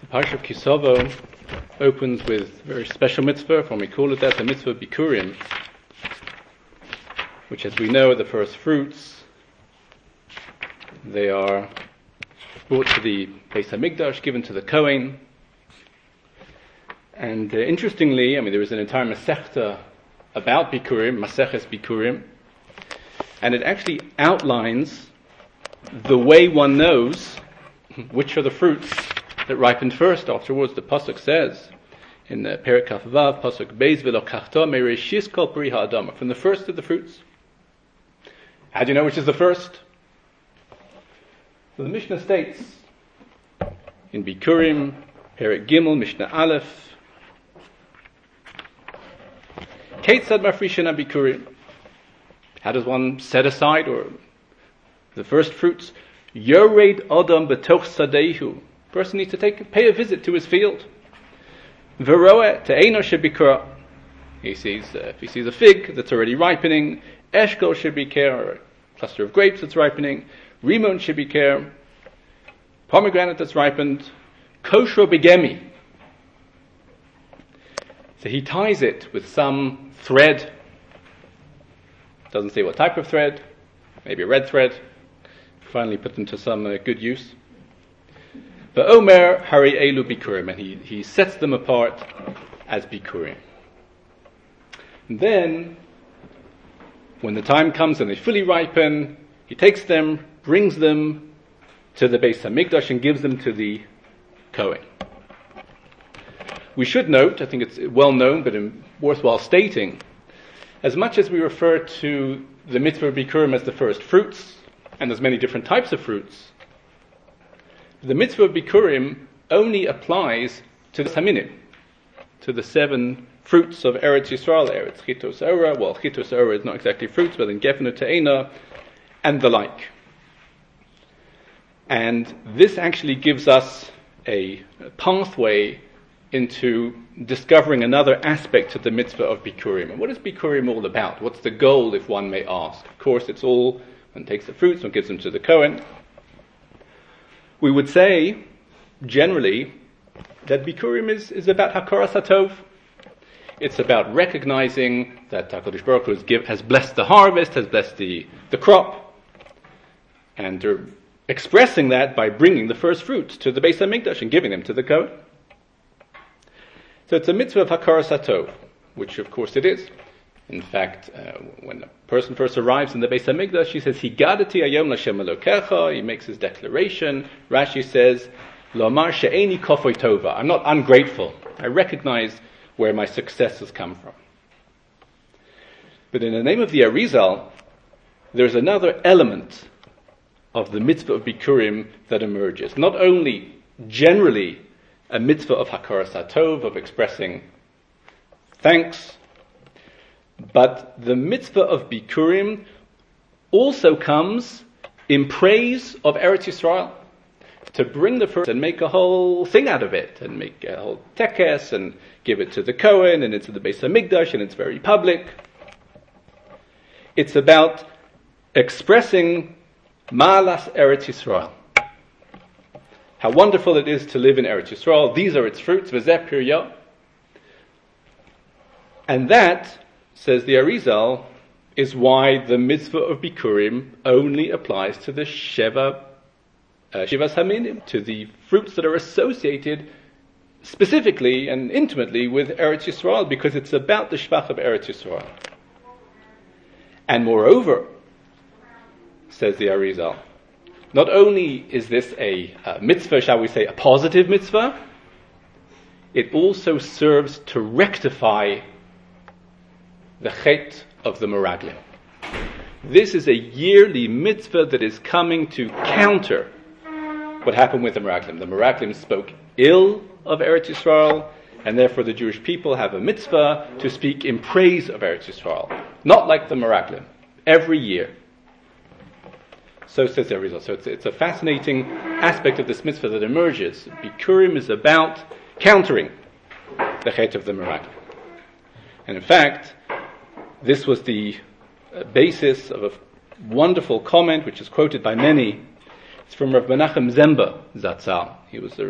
Parsha of Kisovo opens with a very special mitzvah, when we call it that, the mitzvah of Bikurim, which, as we know, are the first fruits. They are brought to the Beis HaMikdash, given to the Kohen. And interestingly, there is an entire Masechta about Bikurim, Maseches Bikurim, and it actually outlines the way one knows which are the fruits that ripened first. Afterwards, the pasuk says in the Perek Kaf Vav, pasuk Beis v'lokachta mereishis kol peri ha'adama, from the first of the fruits. How do you know which is the first? So the Mishnah states in Bikurim, Perek Gimel, Mishnah Aleph, Keitzad mafrishena Bikurim. How does one set aside or the first fruits? Yored Adam betoch sadehu. Person needs to pay a visit to his field. Veroeh te'eno shebikra. He sees, if he sees a fig that's already ripening, eshkol shebikar, or a cluster of grapes that's ripening, rimon shebikar, pomegranate that's ripened, kosher begemi. So he ties it with some thread. Doesn't say what type of thread, maybe a red thread. Finally put them to some good use. But Omer Hari Elu Bikurim, and he sets them apart as Bikurim. And then, when the time comes and they fully ripen, he takes them, brings them to the Beis HaMikdash and gives them to the Kohen. We should note, I think it's well known, but worthwhile stating, as much as we refer to the mitzvah of Bikurim as the first fruits, and there's many different types of fruits, the mitzvah of Bikurim only applies to the Haminim, to the 7 fruits of Eretz Yisrael, Eretz Chitos Ora. Well, Chitos Ora is not exactly fruits, but then Gefnu Te'ena, and the like. And this actually gives us a pathway into discovering another aspect of the mitzvah of Bikurim. And what is Bikurim all about? What's the goal, if one may ask? Of course, it's all, one takes the fruits, one gives them to the Kohen. We would say, generally, that Bikurim is about Hakaras HaTov. It's about recognizing that HaKadosh Baruch Hu has blessed the harvest, has blessed the crop, and they're expressing that by bringing the first fruits to the Beis HaMikdash and giving them to the Kohen. So it's a mitzvah of Hakaras HaTov, which of course it is. In fact, when a person first arrives in the Beis HaMikdash, he says, Higadati ayom l'Hashem Elokecha. He makes his declaration. Rashi says, Lomar she'eni kofoi tova. I'm not ungrateful. I recognize where my success has come from. But in the name of the Arizal, there's another element of the mitzvah of Bikurim that emerges. Not only generally a mitzvah of Hakaras HaTov, of expressing thanks, but the mitzvah of Bikurim also comes in praise of Eretz Yisrael, to bring the first and make a whole thing out of it, and make a whole tekes, and give it to the Kohen, and it's in the Beis HaMikdash, and it's very public. It's about expressing Ma'alas Eretz Yisrael. How wonderful it is to live in Eretz Yisrael. These are its fruits, v'zeh piryah. And that, says the Arizal, is why the mitzvah of Bikurim only applies to the Shivas Haminim, to the fruits that are associated specifically and intimately with Eretz Yisrael, because it's about the Shvach of Eretz Yisrael. And moreover, says the Arizal, not only is this a mitzvah, shall we say, a positive mitzvah, it also serves to rectify the chet of the Meraglim. This is a yearly mitzvah that is coming to counter what happened with the Meraglim. The Meraglim spoke ill of Eretz Yisrael, and therefore the Jewish people have a mitzvah to speak in praise of Eretz Yisrael. Not like the Meraglim. Every year. So says the Arizal. So it's a fascinating aspect of this mitzvah that emerges. Bikurim is about countering the chet of the Meraglim. And in fact, this was the basis of a wonderful comment which is quoted by many. It's from Rav Menachem Zemba Zatzal. He was a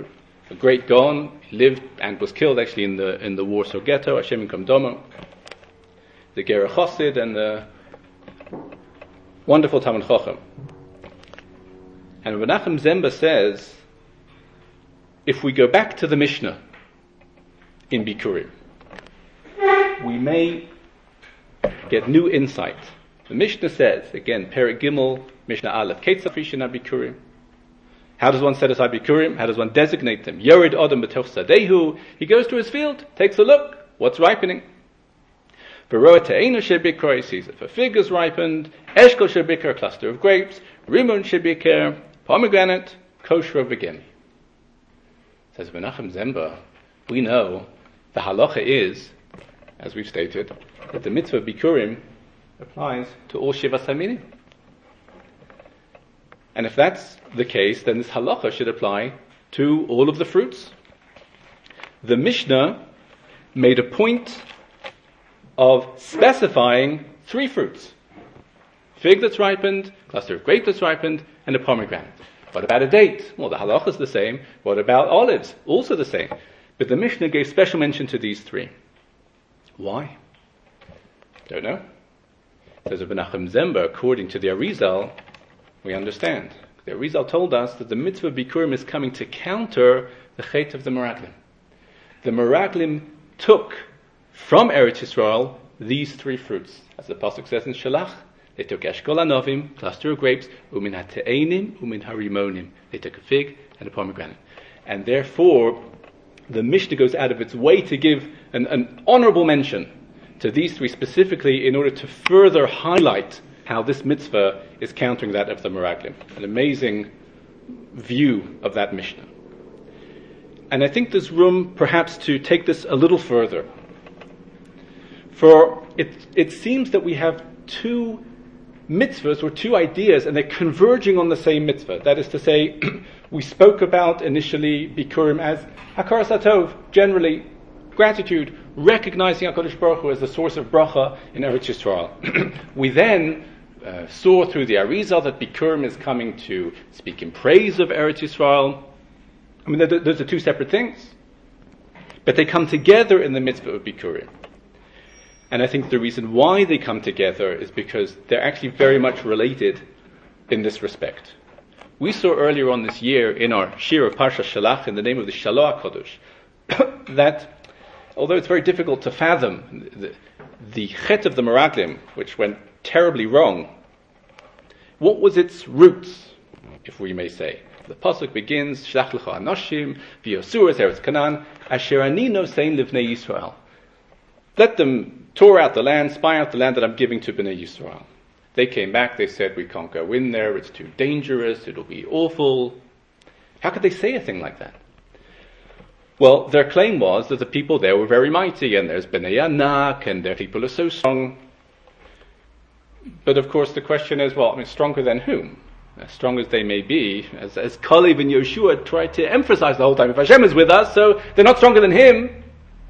a great Gaon. He lived and was killed actually in the Warsaw Ghetto, Hashem Yikam Domo, the Ger Chassid, and the wonderful Talmid Chacham. And Menachem Zemba says, if we go back to the Mishnah in Bikurim, we may get new insight. The Mishnah says, again, Perek Gimel, Mishnah Aleph, Ketzaf Rishina Bikurim. How does one set aside Bikurim? How does one designate them? Yored Adam B'toch Sadehu. He goes to his field, takes a look. What's ripening? Veroa Te'ena Shebikor, he sees if a fig is ripened. Eshkol Shebikor, a cluster of grapes. Rimun Shebikor, pomegranate, kosher begin. Says Menachem Zemba, we know the halacha is, as we've stated, that the mitzvah of Bikurim applies to all Shivas Haminim. And if that's the case, then this halacha should apply to all of the fruits. The Mishnah made a point of specifying 3 fruits. Fig that's ripened, cluster of grape that's ripened, and a pomegranate. What about a date? Well, the halacha is the same. What about olives? Also the same. But the Mishnah gave special mention to these 3. Why? Don't know. Says Menachem Zemba, according to the Arizal, we understand. The Arizal told us that the mitzvah of Bikurim is coming to counter the chet of the Meraglim. The Meraglim took from Eretz Yisrael these 3 fruits. As the pasuk says in Shalach, they took Eshkol Anovim, cluster of grapes, Umin HaTe'enim, Umin HaRimonim. They took a fig and a pomegranate. And therefore, the Mishnah goes out of its way to give an honorable mention to these 3 specifically in order to further highlight how this mitzvah is countering that of the Meraglim. An amazing view of that Mishnah. And I think there's room perhaps to take this a little further. For it seems that we have 2 mitzvahs or 2 ideas and they're converging on the same mitzvah. That is to say, we spoke about initially Bikurim as Hakaras HaTov, generally gratitude, recognizing HaKadosh Baruch Hu as the source of bracha in Eretz Yisrael. We then saw through the Arizal that Bikurim is coming to speak in praise of Eretz Yisrael. I mean, those are 2 separate things. But they come together in the mitzvah of Bikurim. And I think the reason why they come together is because they're actually very much related in this respect. We saw earlier on this year in our Shir of Parsha Shalach in the name of the Shaloah HaKadosh that although it's very difficult to fathom the chet of the Meraglim, which went terribly wrong, what was its roots, if we may say? The pasuk begins, Shlach lecha anoshim v'yosuras eretz Canaan asher ani nosein livnei Yisrael. Let them tour out the land, spy out the land that I'm giving to Bnei Yisrael. They came back, they said, we can't go in there, it's too dangerous, it'll be awful. How could they say a thing like that? Well, their claim was that the people there were very mighty, and there's Bnei Anak, and their people are so strong. But of course the question is, well, I mean, stronger than whom? As strong as they may be, as Kalev and Yoshua tried to emphasize the whole time, if Hashem is with us, so they're not stronger than Him.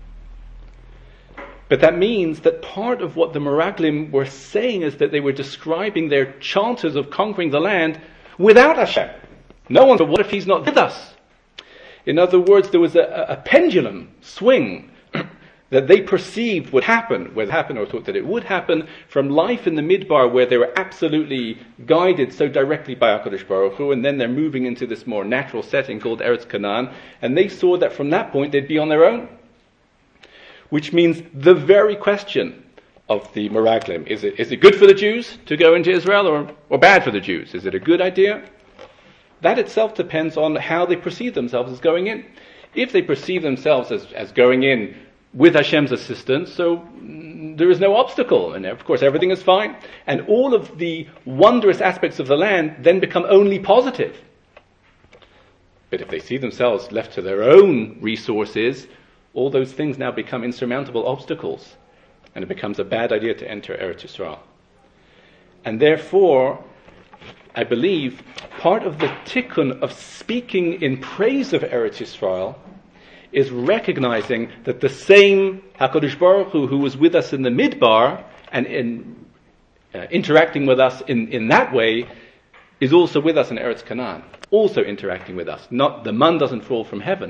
But that means that part of what the Meraglim were saying is that they were describing their chances of conquering the land without Hashem. No one said, what if He's not with us? In other words, there was a pendulum swing that they perceived would happen, whether it happened or thought that it would happen, from life in the Midbar where they were absolutely guided so directly by HaKadosh Baruch Hu, and then they're moving into this more natural setting called Eretz Canaan, and they saw that from that point they'd be on their own. Which means the very question of the Meraglim, is it good for the Jews to go into Israel or bad for the Jews? Is it a good idea? That itself depends on how they perceive themselves as going in. If they perceive themselves as going in with Hashem's assistance, so there is no obstacle, and of course everything is fine, and all of the wondrous aspects of the land then become only positive. But if they see themselves left to their own resources, all those things now become insurmountable obstacles, and it becomes a bad idea to enter Eretz Yisrael. And therefore, I believe part of the tikkun of speaking in praise of Eretz Yisrael is recognizing that the same HaKadosh Baruch Hu who was with us in the Midbar and in interacting with us in that way is also with us in Eretz Canaan, also interacting with us. Not the man doesn't fall from heaven,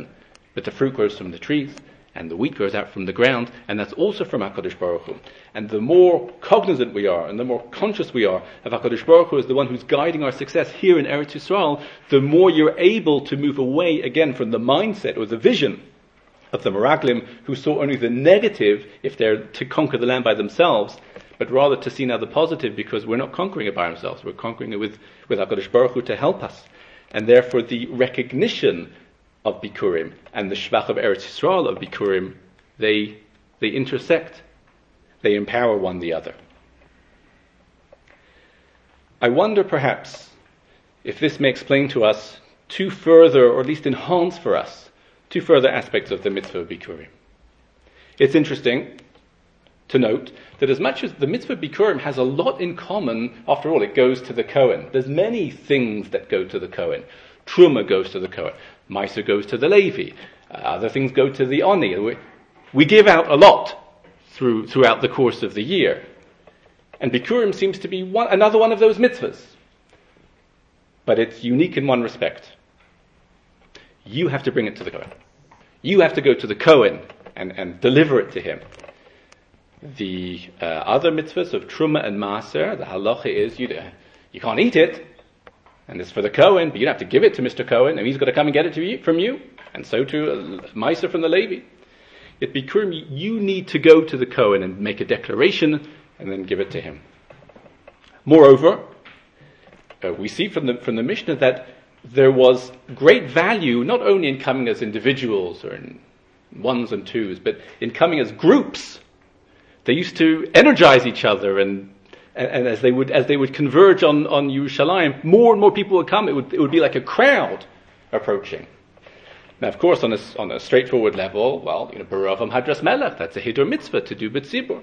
But the fruit grows from the trees, and the wheat grows out from the ground, and that's also from HaKadosh Baruch Hu. And the more cognizant we are, and the more conscious we are of HaKadosh Baruch Hu as the one who's guiding our success here in Eretz Yisrael, the more you're able to move away again from the mindset or the vision of the Meraglim, who saw only the negative if they're to conquer the land by themselves, but rather to see now the positive, because we're not conquering it by ourselves, we're conquering it with HaKadosh Baruch Hu to help us. And therefore the recognition of Bikurim and the Shvach of Eretz Yisrael of Bikurim, they intersect. They empower one the other. I wonder perhaps if this may explain to us two further, or at least enhance for us, two further aspects of the mitzvah of Bikurim. It's interesting to note that as much as the mitzvah of Bikurim has a lot in common, after all, it goes to the Kohen. There's many things that go to the Kohen. Truma goes to the Kohen. Meiser goes to the Levi. Other things go to the Oni. We give out a lot throughout the course of the year. And Bikurim seems to be another one of those mitzvahs. But it's unique in one respect. You have to bring it to the Kohen. You have to go to the Kohen and deliver it to him. The other mitzvahs of Truma and Maaser, the halacha is you can't eat it, and it's for the Kohen, but you don't have to give it to Mr. Kohen, and he's got to come and get it from you, and so too Maaser from the Levi. At Bikurim, you need to go to the Kohen and make a declaration, and then give it to him. Moreover, we see from the Mishnah that there was great value not only in coming as individuals or in ones and twos, but in coming as groups. They used to energize each other, and as they would converge on Yerushalayim, more and more people would come. It would be like a crowd approaching. Now, of course, on a straightforward level, Baravam Hadras Melech, that's a Hidur mitzvah to do B'tzibur.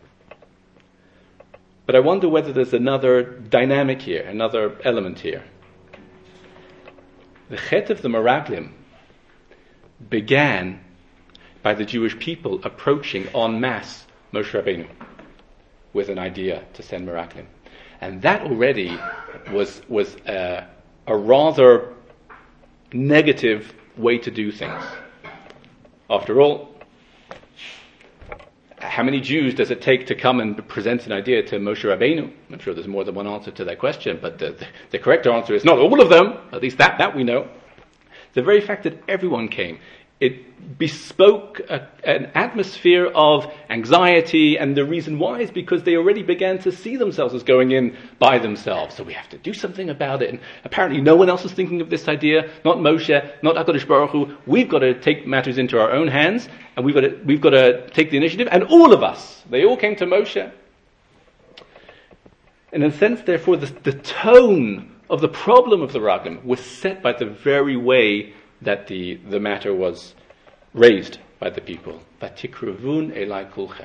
But I wonder whether there's another dynamic here, another element here. The Chet of the Meraglim began by the Jewish people approaching en masse Moshe Rabbeinu with an idea to send Meraglim. And that already was a rather negative way to do things. After all, how many Jews does it take to come and present an idea to Moshe Rabbeinu? I'm sure there's more than one answer to that question, but the correct answer is not all of them, at least that we know. The very fact that everyone came, it bespoke an atmosphere of anxiety, and the reason why is because they already began to see themselves as going in by themselves. So we have to do something about it, and apparently no one else is thinking of this idea, not Moshe, not HaKadosh Baruch Hu. We've got to take matters into our own hands, and we've got to take the initiative, and all of us, they all came to Moshe. In a sense, therefore, the tone of the problem of the Raglim was set by the very way that the matter was raised by the people. Vatikruvun elai kulchem.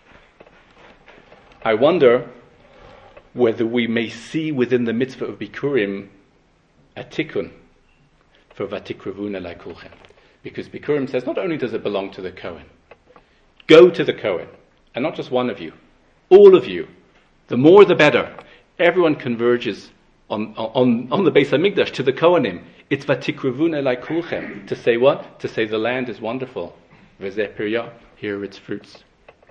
I wonder whether we may see within the mitzvah of Bikurim a tikkun for Vatikruvun elai kulchem. Because Bikurim says not only does it belong to the Kohen, go to the Kohen, and not just one of you, all of you. The more the better. Everyone converges on the Beis HaMikdash to the Kohanim. It's Vatikruvun elai kulchem. To say what? To say the land is wonderful. V'zeh piryah. Here are its fruits.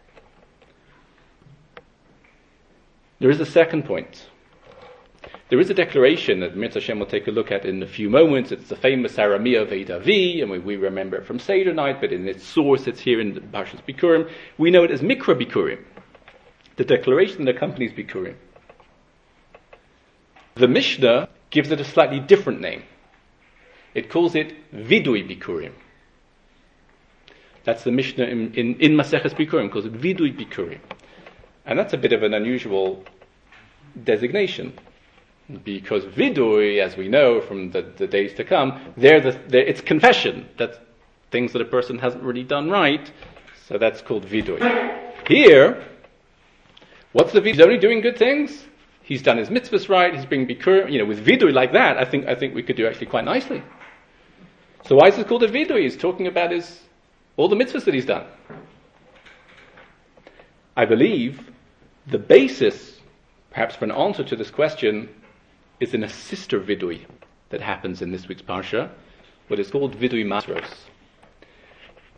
There is a second point. There is a declaration that Mirza Hashem will take a look at in a few moments. It's the famous Aramia Veidavi, and we remember it from Seder night, but in its source it's here in the Parshas Bikurim. We know it as Mikra Bikurim, the declaration that accompanies Bikurim. The Mishnah gives it a slightly different name. It calls it Vidui Bikurim. That's the Mishnah in Maseches Bikurim, calls it Vidui Bikurim. And that's a bit of an unusual designation, because Vidui, as we know from the days to come, it's confession. That's things that a person hasn't really done right, so that's called Vidui. Here, what's the Vidui? He's only doing good things. He's done his mitzvahs right. He's bringing Bikurim. With Vidui like that, I think we could do actually quite nicely. So why is it called a Vidui? He's talking about all the mitzvahs that he's done. I believe the basis, perhaps for an answer to this question, is in a sister Vidui that happens in this week's Parsha, what is called Vidui Masros.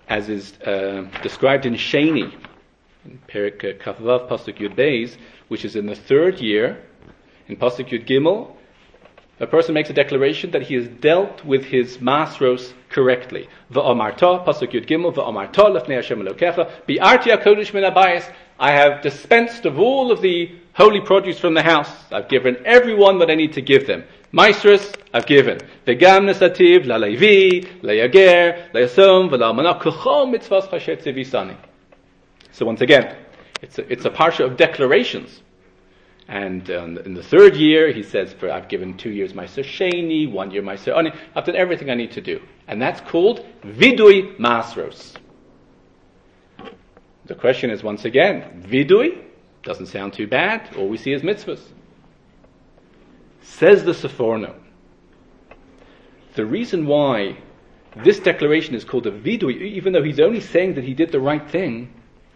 as is described in Sheni, in Perik Kafvav Pasuk Yud Beis, which is in the third year, in Pasuk Yud Gimel, a person makes a declaration that he has dealt with his masros correctly. V'amarta, Pasuk Yud Gimel, v'amarta lefnei Hashem Elokecha, bi'arti HaKodesh min habayis, I have dispensed of all of the holy produce from the house. I've given everyone what I need to give them. Maestros, I've given. V'gam nesativ, la'levi, la'yager, la'yasom, v'la'almanah, kuchol mitzvahs chashet zivisani. So once again, it's a parsha of declarations. And in the third year, he says, I've given 2 years Meiser Sheni, 1 year Meiser Ani, I've done everything I need to do. And that's called Vidui Masros. The question is, once again, Vidui, doesn't sound too bad, all we see is mitzvahs. Says the Seforno, the reason why this declaration is called a Vidui, even though he's only saying that he did the right thing,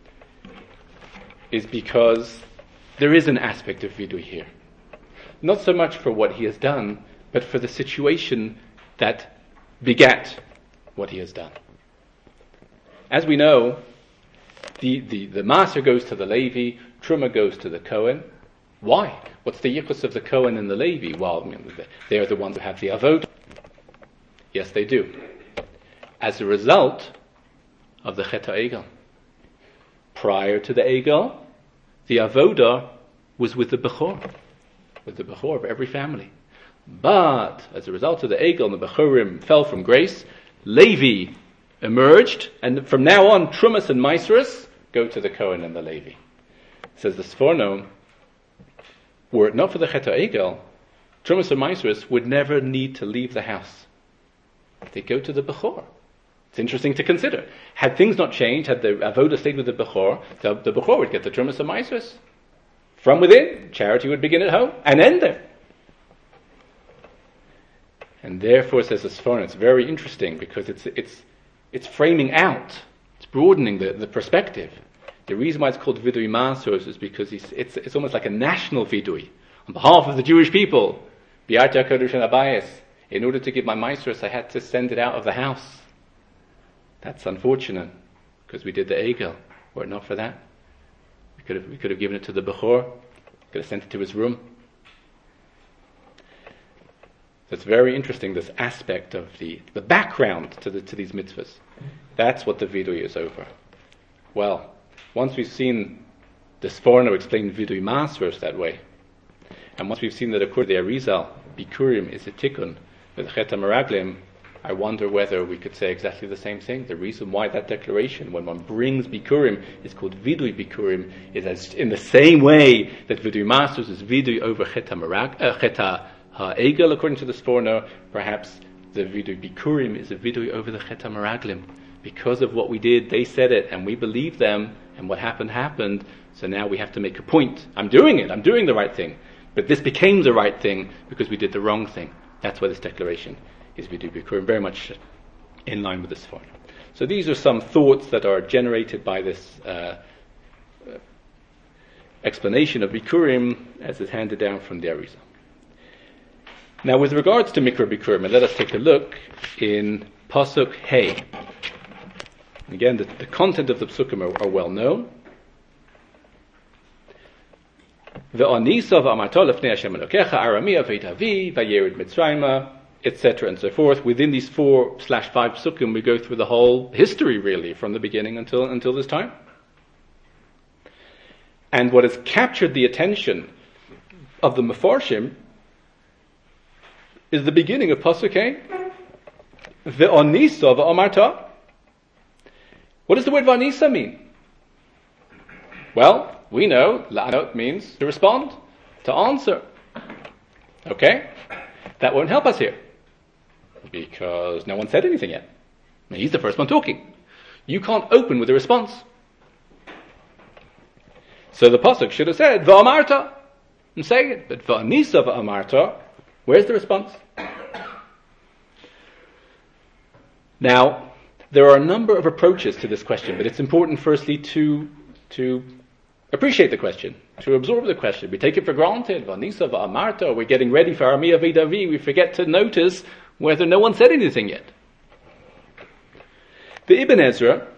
is because there is an aspect of vidui here. Not so much for what he has done, but for the situation that begat what he has done. As we know, the master goes to the Levi, Truma goes to the Kohen. Why? What's the yichus of the Kohen and the Levi? Well, they're the ones who have the avodah. Yes, they do. As a result of the Chet HaEgel. Prior to the Egel, the avodah was with the Bechor of every family. But as a result of the Egel and the Bechorim fell from grace, Levi emerged, and from now on, Trumas and Maasros go to the Kohen and the Levi. Says the Sforno, were it not for the Chet HaEgel, Trumas and Maasros would never need to leave the house. They go to the Bechor. It's interesting to consider. Had things not changed, had the avodah stayed with the Bechor, the Bechor would get the Trumas and Maasros. From within, charity would begin at home and end there. And therefore, says the Sforno, it's very interesting because it's framing out, it's broadening the perspective. The reason why it's called Vidui Maasros is because it's almost like a national Vidui. On behalf of the Jewish people, Bi'arti HaKodesh Habayis, in order to give my Maasros, I had to send it out of the house. That's unfortunate, because we did the Egel. Were it not for that, we could have given it to the Bechor, could have sent it to his room. So it's very interesting, this aspect of the background to these mitzvahs. That's what the Vidui is over. Well, once we've seen the Sforno explain Vidui Maasros that way, and once we've seen that according to the Arizal, Bikurim is a tikkun with Chet HaMeraglim, I wonder whether we could say exactly the same thing. The reason why that declaration, when one brings Bikurim, is called Vidui Bikurim, is as in the same way that Vidui Maasros is Vidui over Chet HaEgel, according to the Sforno, perhaps the Vidui Bikurim is a Vidui over the Chet HaMeraglim. Because of what we did, they said it, and we believed them, and what happened, so now we have to make a point. I'm doing the right thing. But this became the right thing because we did the wrong thing. That's why this declaration is Vidui Bikurim, very much in line with this form. So these are some thoughts that are generated by this explanation of Bikurim as is handed down from the Arizal. Now with regards to Mikra Bikurim, let us take a look in Pasuk Hey. Again, the content of the Psukim are well known. Ve'anisa v'amarta lefnei Hashem Elokecha aramia ve'itavi v'yered Mitzrayma, etc. and so forth. Within these 4/5 psukim, we go through the whole history, really, from the beginning until this time. And what has captured the attention of the Mefarshim is the beginning of Pasuk Hey. Ve'anisa v'amarta. What does the word Vanisa mean? Well, we know La'anot means to respond, to answer. Okay? That won't help us here, because no one said anything yet. He's the first one talking. You can't open with a response. So the Pasuk should have said, V'amarta, and say it. But V'anisa v'amarta, where's the response? Now, there are a number of approaches to this question, but it's important firstly to appreciate the question, to absorb the question. We take it for granted. Vanisa va'amarta, we're getting ready for Armiyah V'davi. We forget to notice whether no one said anything yet. The Ibn Ezra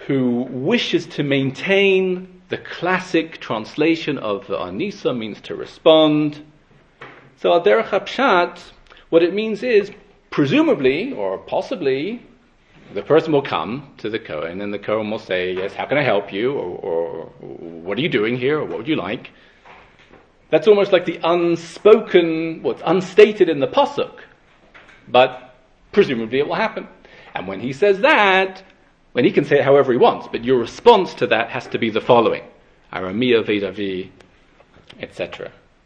who wishes to maintain the classic translation of Anisa means to respond. So al derech hapshat, what it means is, presumably, or possibly, the person will come to the Kohen, and the Kohen will say, yes, how can I help you? Or what are you doing here? Or what would you like? That's almost like the unspoken, what's unstated in the pasuk. But presumably it will happen. And when he says that, when he can say it however he wants, but your response to that has to be the following. Aramia vedavi, etc.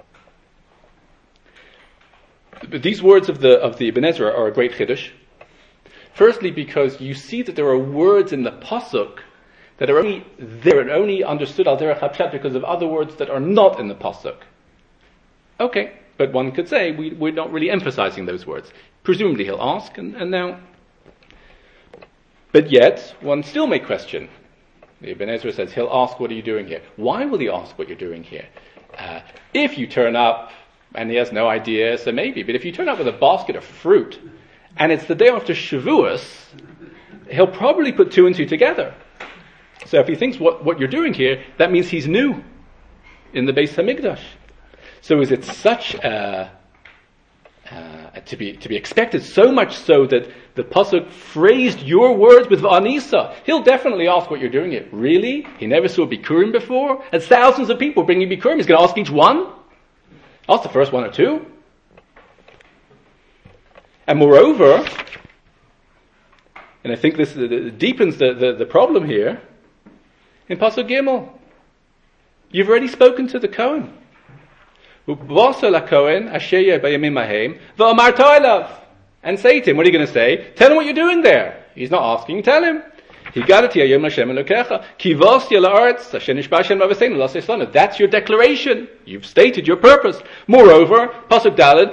These words of the Ibn Ezra are a great chiddush. Firstly, because you see that there are words in the pasuk that are only there and only understood al derech hapshat because of other words that are not in the pasuk. Okay, but one could say we're not really emphasizing those words. Presumably he'll ask, and now. But yet, one still may question. The Ibn Ezra says he'll ask, what are you doing here? Why will he ask what you're doing here? If you turn up and he has no idea, so maybe. But if you turn up with a basket of fruit, and it's the day after Shavuos, he'll probably put two and two together. So if he thinks what you're doing here, that means he's new in the Beis Hamikdash. So is it such to be expected, so much so that the pasuk phrased your words with v'anisa? He'll definitely ask what you're doing here. Really? He never saw Bikurim before? And thousands of people bringing Bikurim. He's going to ask each one? Ask the first one or two? And moreover, and I think this deepens the problem here, in Pasuk Gimel, you've already spoken to the Kohen. And say to him, what are you going to say? Tell him what you're doing there. He's not asking, tell him. That's your declaration. You've stated your purpose. Moreover, Pasuk Daled,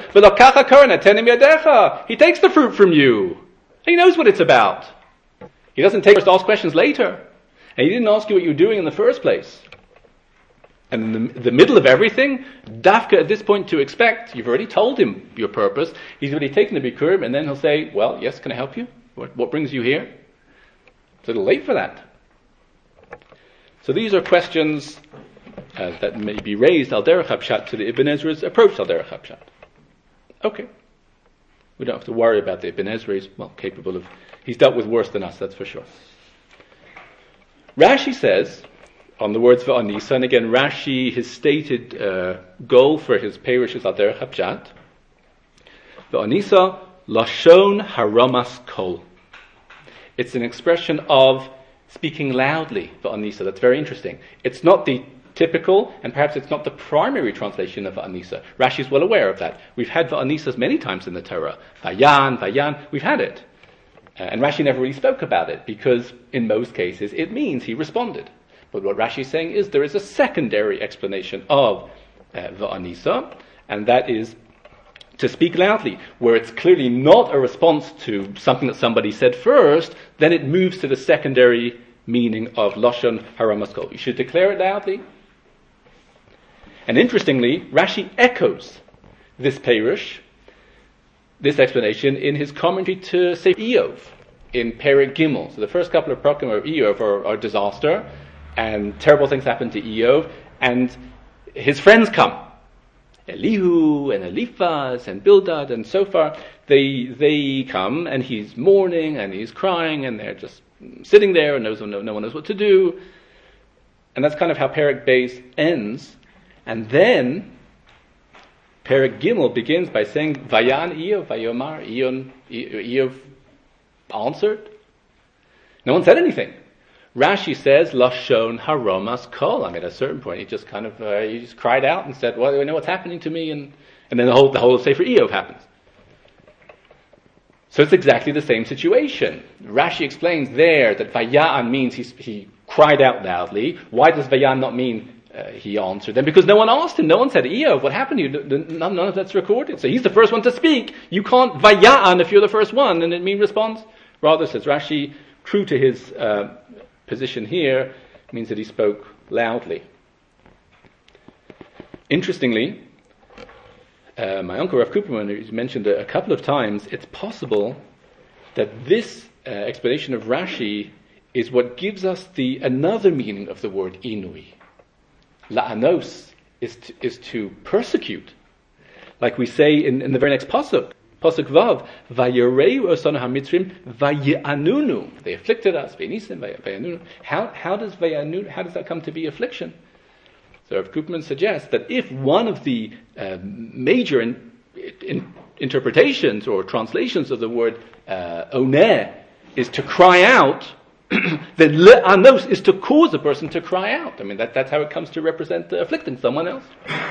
he takes the fruit from you. He knows what it's about. He doesn't take us to ask questions later. And he didn't ask you what you were doing in the first place. And in the middle of everything, Dafka at this point to expect, you've already told him your purpose, he's already taken the Bikurim, and then he'll say, well, yes, can I help you? What brings you here? It's a little late for that. So these are questions that may be raised al derech hapshat to the Ibn Ezra's approach al derech hapshat. Okay. We don't have to worry about the Ibn Ezra. He's, capable of, he's dealt with worse than us, that's for sure. Rashi says, on the words v'anisa, and again Rashi, his stated goal for his perush is al derech hapshat, v'anisa lashon haramas kol. It's an expression of speaking loudly, v'anisa. That's very interesting. It's not the typical, and perhaps it's not the primary translation of v'anisa. Rashi is well aware of that. We've had v'anisas many times in the Torah. Vayan, we've had it. And Rashi never really spoke about it, because in most cases it means he responded. But what Rashi is saying is there is a secondary explanation of v'anisa, and that is to speak loudly. Where it's clearly not a response to something that somebody said first, then it moves to the secondary meaning of lashon haramas kol. You should declare it loudly. And interestingly, Rashi echoes this perush, this explanation, in his commentary to Sefer Iyov in Perek Gimel. So the first couple of prakim of Iyov are disaster, and terrible things happen to Iyov, and his friends come. Elihu and Eliphaz and Bildad and so far, they come, and he's mourning and he's crying, and they're just sitting there, and no one knows what to do. And that's kind of how Perek Beis ends. And then Perek Gimel begins by saying, Vayan Iyov, Vayomar, Iyov answered. No one said anything. Rashi says, Lashon haramas kol. I mean, at a certain point, he just kind of, he just cried out and said, well, you know what's happening to me? And then the whole of Sefer Iyov happens. So it's exactly the same situation. Rashi explains there that Vayan means he cried out loudly. Why does Vayan not mean he answered them? Because no one asked him. No one said, Iyov, what happened to you? None of that's recorded. So he's the first one to speak. You can't Vayan if you're the first one, and it means response. Rather, says Rashi, true to his position here, means that he spoke loudly. Interestingly, my uncle Rav Kuperman has mentioned a couple of times, it's possible that this explanation of Rashi is what gives us another meaning of the word inui. La'anos is to persecute. Like we say in the very next pasuk Vav, Vayireu osanu hamitzrim vaye'anunu. They afflicted us. Ve'nisim vaye'anunu. How does that come to be affliction? So Rav Koopman suggests that if one of the major interpretations or translations of the word oneh is to cry out, then le'anos is to cause a person to cry out. I mean, that's how it comes to represent afflicting someone else.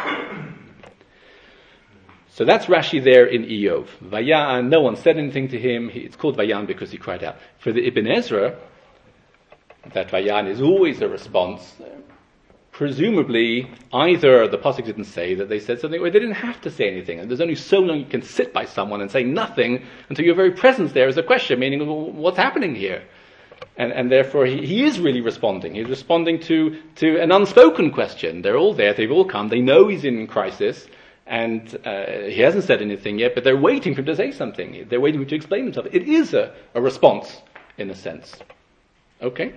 So that's Rashi there in Iyov. Vayan, no one said anything to him. It's called Vayan because he cried out. For the Ibn Ezra, that Vayan is always a response. Presumably, either the pasuk didn't say that they said something, or they didn't have to say anything. And there's only so long you can sit by someone and say nothing until your very presence there is a question, meaning, well, what's happening here? And therefore, he is really responding. He's responding to an unspoken question. They're all there. They've all come. They know he's in crisis. And he hasn't said anything yet, but they're waiting for him to say something. They're waiting for him to explain himself. It is a response, in a sense. Okay?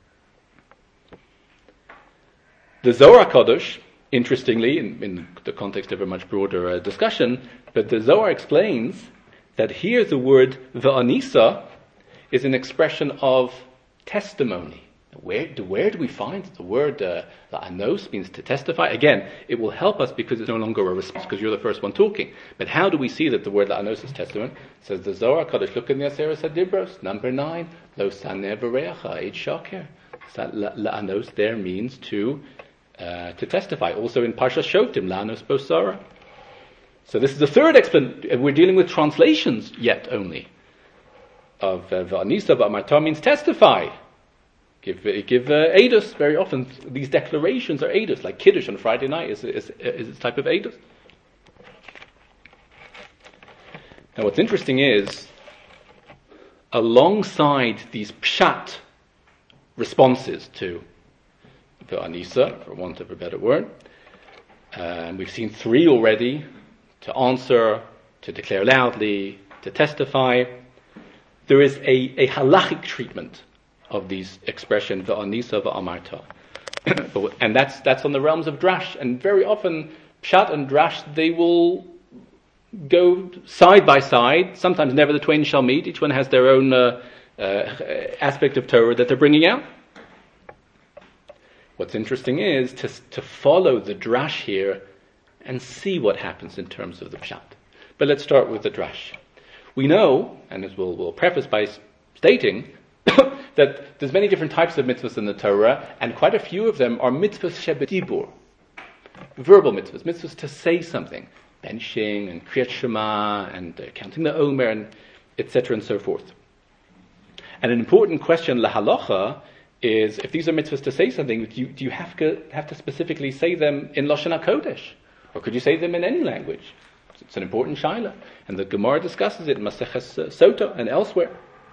The Zohar Kodesh, interestingly, in the context of a much broader discussion, but the Zohar explains that here the word va'anisa is an expression of testimony. Where do we find the word la'anos means to testify? Again, it will help us because it's no longer a response, because you're the first one talking. But how do we see that the word la'anos is testimony? It says the Zohar Kodesh, look in the Aseret Adibros, number 9, lo saneh v'reacha eid shaker. La'anos there means to testify. Also in Parshas Shotim, la'anos bosara. So this is the third explanation. We're dealing with translations yet only. Of va'anisa va'amarta means testify. Give edus. Very often these declarations are edus, like Kiddush on Friday night is a type of edus. Now what's interesting is, alongside these pshat responses to the Anisa, for want of a better word, we've seen 3 already: to answer, to declare loudly, to testify. There is a halachic treatment of these expressions, va'anisa va'amarta. And that's on the realms of drash. And very often, pshat and drash, they will go side by side. Sometimes never the twain shall meet. Each one has their own aspect of Torah that they're bringing out. What's interesting is to follow the drash here and see what happens in terms of the pshat. But let's start with the drash. We know, and as we'll preface by stating, that there's many different types of mitzvahs in the Torah, and quite a few of them are mitzvahs shebedibur, verbal mitzvahs to say something, benching and kriyat shema and counting the omer and etc. and so forth. And an important question lahalacha is, if these are mitzvahs to say something, do you have to specifically say them in Lashon HaKodesh, or could you say them in any language? It's an important shaila, and the Gemara discusses it in Maseches Sota and elsewhere.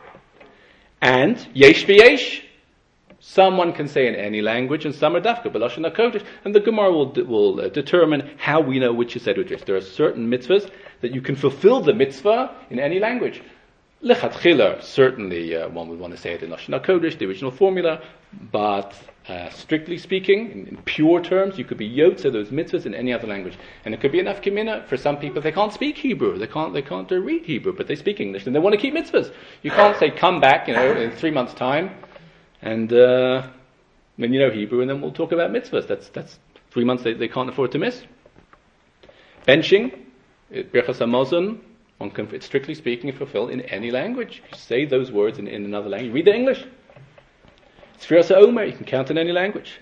And yesh v'yesh, someone can say in any language, and some are dafka b'lashon hakodesh, and the Gemara will determine how we know which is said which is. There are certain mitzvahs that you can fulfill the mitzvah in any language. Lechatchila, certainly one would want to say it in lashon hakodesh, the original formula, but strictly speaking, in pure terms, you could be yotze those mitzvahs in any other language, and it could be an afkimina. For some people, they can't speak Hebrew, they can't read Hebrew, but they speak English, and they want to keep mitzvahs. You can't say come back, in 3 months' time, and when you know Hebrew, and then we'll talk about mitzvahs. That's 3 months they can't afford to miss. Benching, birchas hamazon, one can, it's strictly speaking, fulfill in any language. You say those words in another language. Read the English. Sfiras HaOmer, you can count in any language.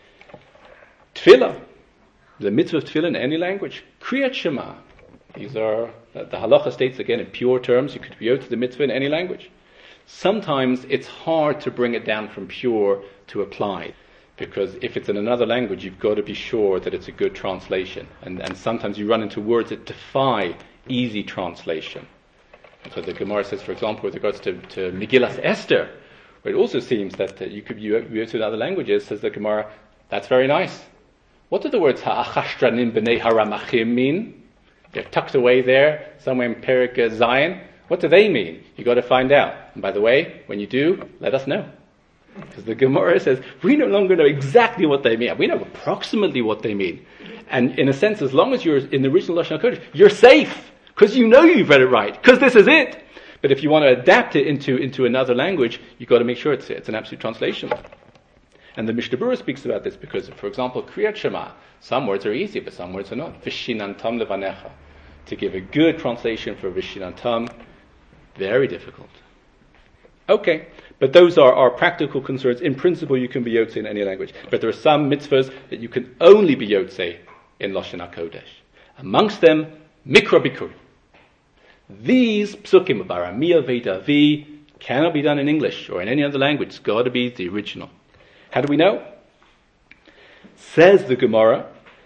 Tefillah, the mitzvah of tefillah in any language. Kriyat Shema, these are, the halacha states again in pure terms, you could be out to the mitzvah in any language. Sometimes it's hard to bring it down from pure to applied, because if it's in another language, you've got to be sure that it's a good translation. And sometimes you run into words that defy easy translation. And so the Gemara says, for example, with regards to Megillas Esther, where it also seems that you could be able to in other languages, says the Gemara, that's very nice. What do the words ha'achashtranim b'nei haramachim mean? They're tucked away there, somewhere in Perek Zion. What do they mean? You've got to find out. And by the way, when you do, let us know. Because the Gemara says, we no longer know exactly what they mean. We know approximately what they mean. And in a sense, as long as you're in the original Lashon HaKodesh, you're safe. Because you know you've read it right. Because this is it. But if you want to adapt it into another language, you've got to make sure it's an absolute translation. And the Mishnah Berurah speaks about this because, for example, Kriyat Shema, some words are easy, but some words are not. Vishinantam levanecha. To give a good translation for Vishinantam, very difficult. Okay, but those are our practical concerns. In principle, you can be Yotze in any language. But there are some mitzvahs that you can only be Yotze in Lashon HaKodesh. Amongst them, Mikra Bikurim. These psukim of Aramia Veidavi cannot be done in English or in any other language. It's got to be the original. How do we know? Says the Gemara,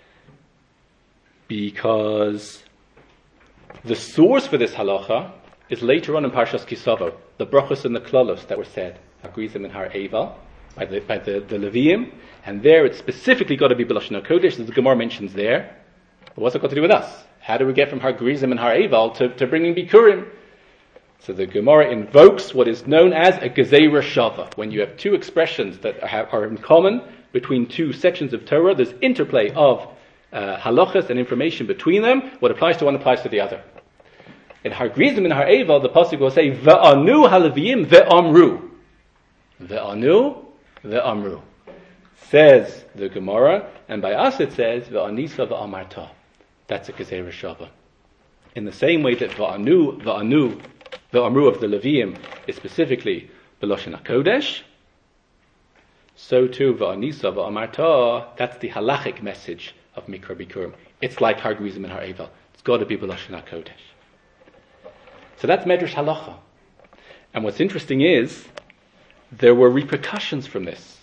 because the source for this halacha is later on in Parshas Kisavo, the brachos and the klolos that were said, Hagrizim and Har Eval, by the Leviim, and there it's specifically got to be B'Lashon HaKodesh, as the Gemara mentions there. But what's it got to do with us? How do we get from Har Grizim and Har Eval to bringing Bikurim? So the Gemara invokes what is known as a Gezeira Shava. When you have two expressions that are in common between two sections of Torah, there's interplay of halachas and information between them. What applies to one applies to the other. In Har Grizim and Har Eval, the pasuk will say, Ve'anu haLeviim ve'amru. Ve'anu ve'amru. Says the Gemara, and by us it says, Ve'anisa ve'amarta. That's a Gezeira Shava. In the same way that Ve'anu ve'amru of the Leviim is specifically B'Lashon HaKodesh, so too Ve'anisa ve'amarta, that's the halachic message of Mikra Bikurim. It's like Har Grizim and Har Eval. It's got to be B'Lashon HaKodesh. So that's Medrash Halacha. And what's interesting is, there were repercussions from this.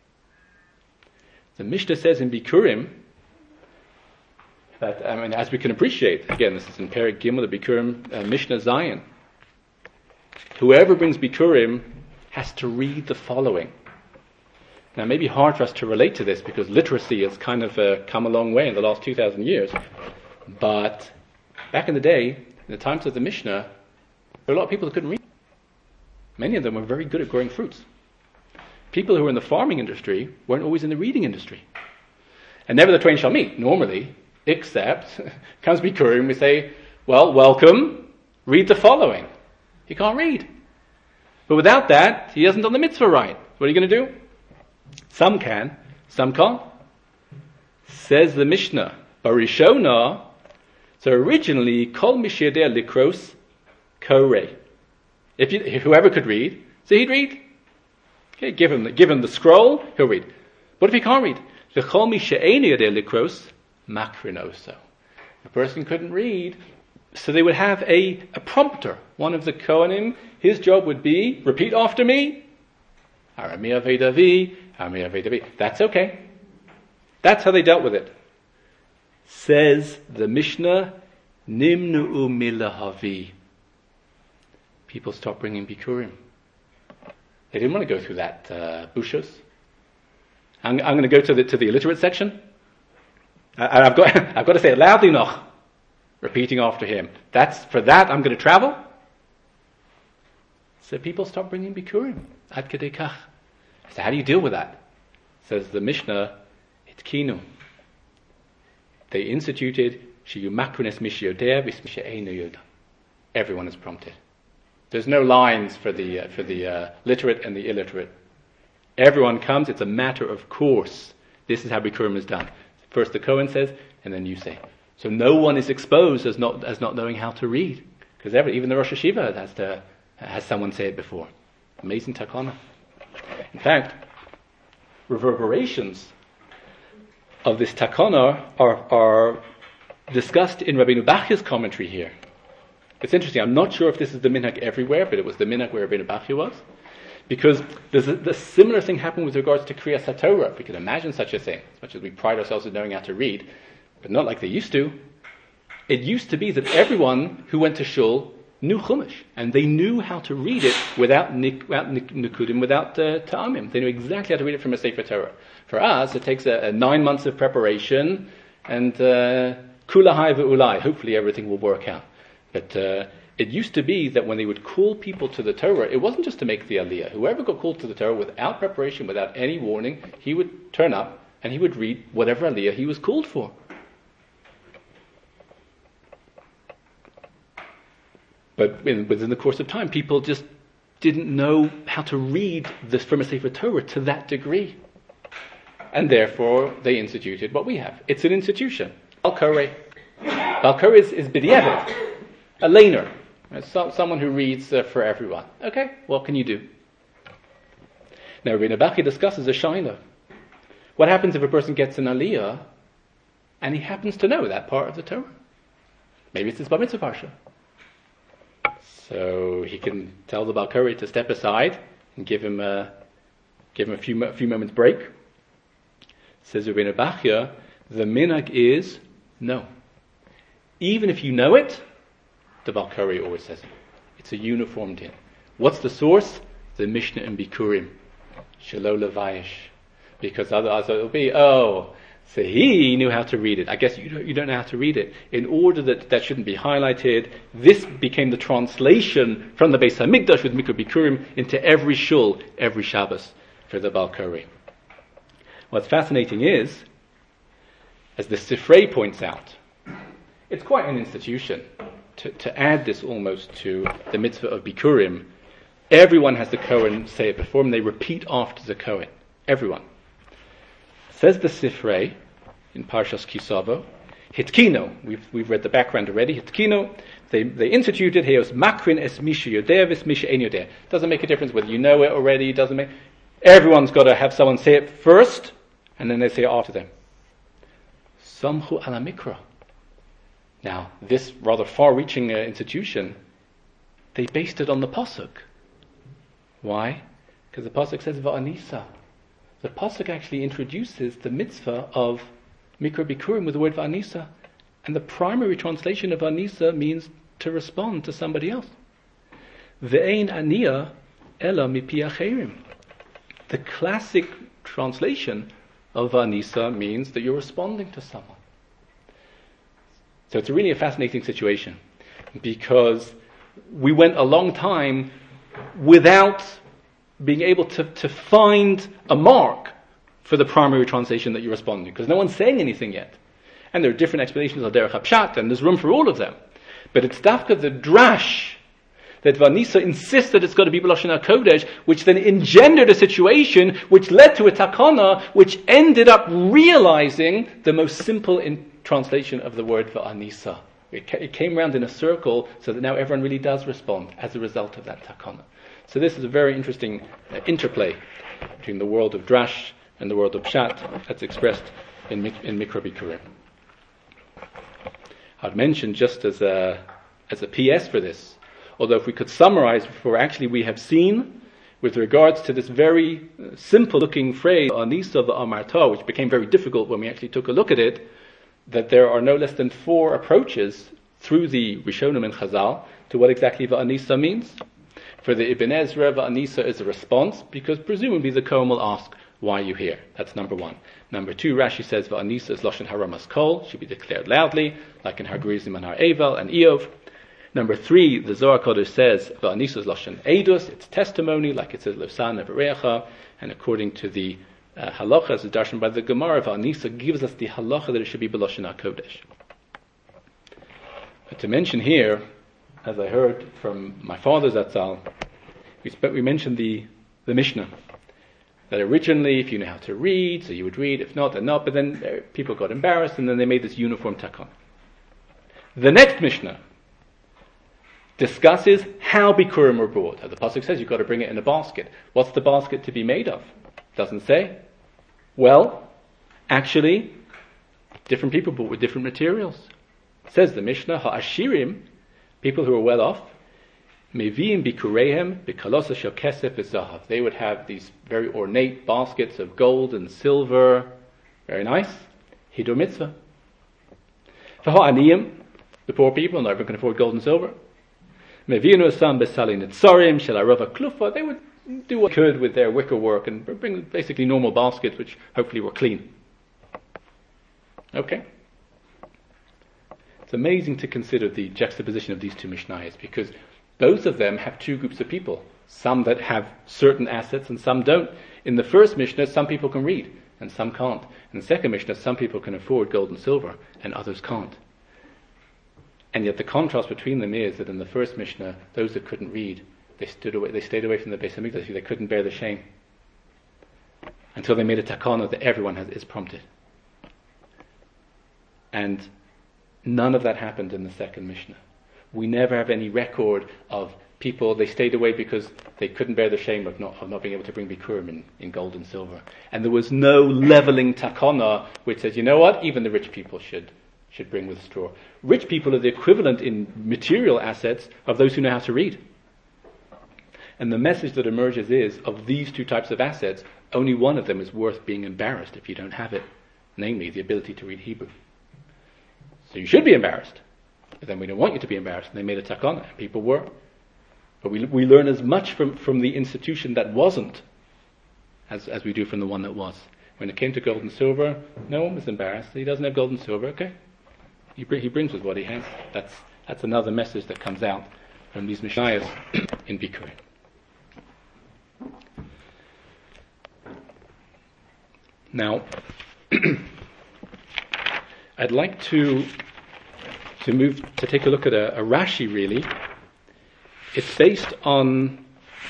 The Mishnah says in Bikurim, that, as we can appreciate, again, this is in Perek Gimel, the Bikurim, Mishnah Zion. Whoever brings Bikurim has to read the following. Now, it may be hard for us to relate to this because literacy has kind of come a long way in the last 2,000 years. But back in the day, in the times of the Mishnah, there were a lot of people who couldn't read. Many of them were very good at growing fruits. People who were in the farming industry weren't always in the reading industry. And never the twain shall meet, normally, except, comes Bikurim, we say, well, welcome, read the following. He can't read. But without that, he hasn't done the mitzvah right. What are you going to do? Some can, some can't. Says the Mishnah, Barishona, so originally, Kol Mishiyadeh Likros Koreh. If whoever could read, so he'd read. Okay, give him the scroll, he'll read. What if he can't read? The Chol Mishiyadeh Likros Makrinoso. A person couldn't read, so they would have a prompter. One of the Kohanim, his job would be, repeat after me, Aramia Veidavi, Aramia Veidavi. That's okay. That's how they dealt with it. Says the Mishnah, Nimnu'u milahavi. People stopped bringing Bikurim. They didn't want to go through that bushos. I'm going to go to the illiterate section. I've got to say it loudly noch, repeating after him. For that I'm going to travel. So people stop bringing Bikurim. Ad kedei kach. So how do you deal with that? Says the Mishnah, Hitkinu. They instituted Shiyumakrunes Mishiyodeh Vismishe'enu Yoda. Everyone is prompted. There's no lines for the literate and the illiterate. Everyone comes. It's a matter of course. This is how Bikurim is done. First the Kohen says, and then you say. So no one is exposed as not knowing how to read, because even the Rosh Hashiva has someone say it before. Amazing takana. In fact, reverberations of this takana are discussed in Rabbeinu Bachya's commentary here. It's interesting. I'm not sure if this is the minhag everywhere, but it was the minhag where Rabbeinu Bachya was. Because there's a similar thing happened with regards to Kriyas HaTorah. If we can imagine such a thing, as much as we pride ourselves in knowing how to read, but not like they used to. It used to be that everyone who went to shul knew Chumash, and they knew how to read it without nikudim, without ta'amim. They knew exactly how to read it from a Sefer Torah. For us, it takes 9 months of preparation, and kulahai ve'ulai. Hopefully everything will work out. But It used to be that when they would call people to the Torah, it wasn't just to make the Aliyah. Whoever got called to the Torah without preparation, without any warning, he would turn up and he would read whatever Aliyah he was called for. But within the course of time, people just didn't know how to read this from a Sefer Torah to that degree. And therefore, they instituted what we have. It's an institution. Balkoreh. Balkoreh is b'diavad, a laner. Someone who reads for everyone. Okay, what can you do? Now, Rabbeinu Bachya discusses a shaila. What happens if a person gets an aliyah and he happens to know that part of the Torah? Maybe it's his bar mitzvah parsha. So he can tell the Balkoreh to step aside and give him a few moments break. Says Rabbeinu Bachya, the minhag is no. Even if you know it, the Balkoreh always says it. It's a uniform din. What's the source? The Mishnah in Bikurim. Shelo levayish. Because otherwise it'll be, so he knew how to read it. I guess you don't know how to read it. In order that shouldn't be highlighted, this became the translation from the Beis HaMikdash with Mikra Bikurim into every shul, every Shabbos for the Balkoreh. What's fascinating is, as the Sifrei points out, it's quite an institution to add this almost to the mitzvah of Bikurim. Everyone has the Kohen say it before them. They repeat after the Kohen. Everyone. Says the Sifrei in Parshas Kisavo, Hitkino. We've read the background already. Hitkino. They instituted Heos Makrin es Misha Yodeh vis Misha Ein Yodeh. Doesn't make a difference whether you know it already. Everyone's got to have someone say it first, and then they say it after them. Samchu ala Mikra. Now, this rather far-reaching institution, they based it on the pasuk. Why? Because the pasuk says Va'anisa. The pasuk actually introduces the mitzvah of Mikra Bikurim with the word Va'anisa, and the primary translation of Va'anisa means to respond to somebody else. Ve'ein aniya ela mipi acherim. The classic translation of Va'anisa means that you're responding to someone. So it's really a fascinating situation, because we went a long time without being able to find a mark for the primary translation that you're responding to, because no one's saying anything yet. And there are different explanations of Derech HaPshat, and there's room for all of them. But it's dafka the drash that Va'anisa insists that it's got to be B'Lashon HaKodesh, which then engendered a situation which led to a takana, which ended up realizing the most simple translation of the word Va'anisa. It came round in a circle so that now everyone really does respond as a result of that takana. So this is a very interesting interplay between the world of drash and the world of pshat that's expressed in Mikra Bikurim. I'd mention just as a PS for this, although if we could summarize what actually we have seen with regards to this very simple-looking phrase, Anisa v'amarta, which became very difficult when we actually took a look at it, that there are no less than 4 approaches through the Rishonim and Chazal to what exactly Va'anisa means. For the Ibn Ezra, Va'anisa is a response, because presumably the Kohen will ask, why are you here? That's number 1. Number 2, Rashi says Va'anisa is Lashon Haramas Kol, should be declared loudly, like in Har Gerizim and Har Eval and Eov. Number 3, the Zohar Kodesh says Va'anisa is Lashon Eidus, it's testimony, like it says Levsan Nevarecha, and according to the halacha, as a darshan by the Gemara, Va'anisa gives us the halacha that it should be B'Lashon HaKodesh. But to mention here, as I heard from my father Zatzal, we mentioned the Mishnah. That originally, if you know how to read, so you would read, if not, then not, but then people got embarrassed, and then they made this uniform takon. The next Mishnah discusses how Bikurim were brought. As the pasuk says, you've got to bring it in a basket. What's the basket to be made of? Doesn't say. Well, actually, different people brought with different materials. Says the Mishnah, Ha'ashirim, people who are well off, Meviim bikureihem b'kalosa shel kesef v'zahav. They would have these very ornate baskets of gold and silver. Very nice. Hidur mitzvah. V'ha'aniyim, the poor people, not everyone can afford gold and silver. Meviinu asam b'salin etzarim shel arava klufa. They would do what they could with their wicker work and bring basically normal baskets, which hopefully were clean. Okay. It's amazing to consider the juxtaposition of these two Mishnayos, because both of them have two groups of people. Some that have certain assets and some don't. In the first Mishnah, some people can read and some can't. In the second Mishnah, some people can afford gold and silver and others can't. And yet the contrast between them is that in the first Mishnah, those that couldn't read, they stayed away from the Beis Hamikdash. They couldn't bear the shame until they made a takana that everyone is prompted. And none of that happened in the second Mishnah. We never have any record of people, they stayed away because they couldn't bear the shame of not being able to bring Bikurim in gold and silver. And there was no leveling takana which says, you know what, even the rich people should bring with straw. Rich people are the equivalent in material assets of those who know how to read. And the message that emerges is, of these two types of assets, only one of them is worth being embarrassed if you don't have it, namely the ability to read Hebrew. So you should be embarrassed. But then we don't want you to be embarrassed. And they made a takana, and people were. But we learn as much from the institution that wasn't as we do from the one that was. When it came to gold and silver, no one was embarrassed. He doesn't have gold and silver, okay. He brings with what he has. That's another message that comes out from these Mishnayos in Bikurim. Now, I'd like to take a look at a Rashi, really. It's based on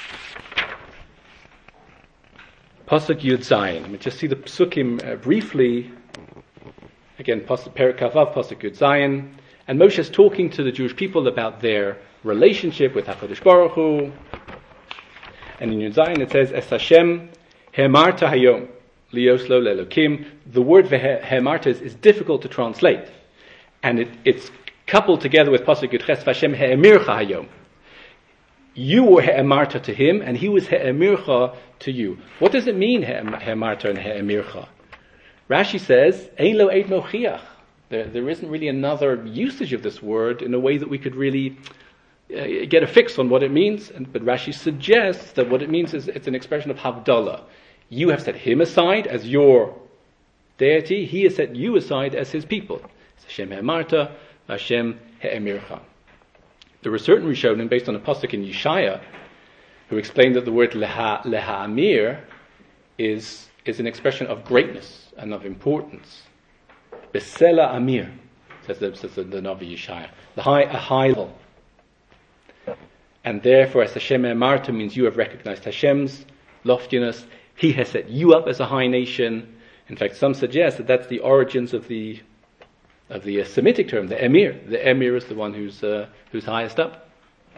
Pasuk Yud Zayin. Let me just see the Psukim briefly. Again, Perek Kavav, Pasuk Yud Zayin. And Moshe is talking to the Jewish people about their relationship with HaKadosh Baruch Hu. And in Yud Zayin it says, Es Hashem Hemarta Hayom Lios Lo Lelokim. The word Hemarta is difficult to translate. And it's coupled together with Pasuk Yud Ches, Hashem He'emircha Hayom. You were He'emarta to him, and he was He'emircha to you. What does it mean, He'emarta and He'emircha? Rashi says, Ein lo eit mochiach. There isn't really another usage of this word in a way that we could really get a fix on what it means. But Rashi suggests that what it means is it's an expression of Havdalah. You have set him aside as your deity. He has set you aside as his people. It's Hashem He'emarta, Hashem He'emircha. There were certain Rishonim, based on a pasuk in Yeshaya, who explained that the word leha-amir is an expression of greatness and of importance. Besela amir, says the Navi Yeshaya, a high level. And therefore, as Hashem Emarta means you have recognized Hashem's loftiness. He has set you up as a high nation. In fact, some suggest that that's the origins of the Semitic term, the emir. The emir is the one who's highest up.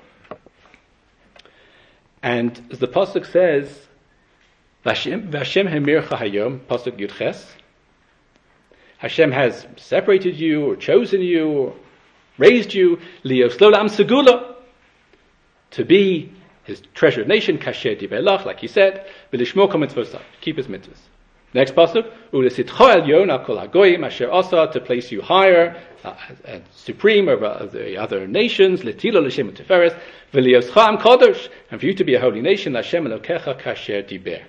And as the pasuk says, Vashem Hemircha Hayom, pasuk Yud Ches, Hashem has separated you, or chosen you, or raised you, Lios Lo L'Am Segula, to be his treasured nation, Kasher Dibelach, like he said, V'lishmor Kol Mitzvosah, keep his mitzvahs. Next pasuk, U'lesitcho Elyon al Kol Hagoyim Asher Asa, to place you higher, supreme over the other nations, Letilo L'Shem Teferes, V'lioscha Am Kodesh, and for you to be a holy nation, Hashem Elokecha Kasher Diber.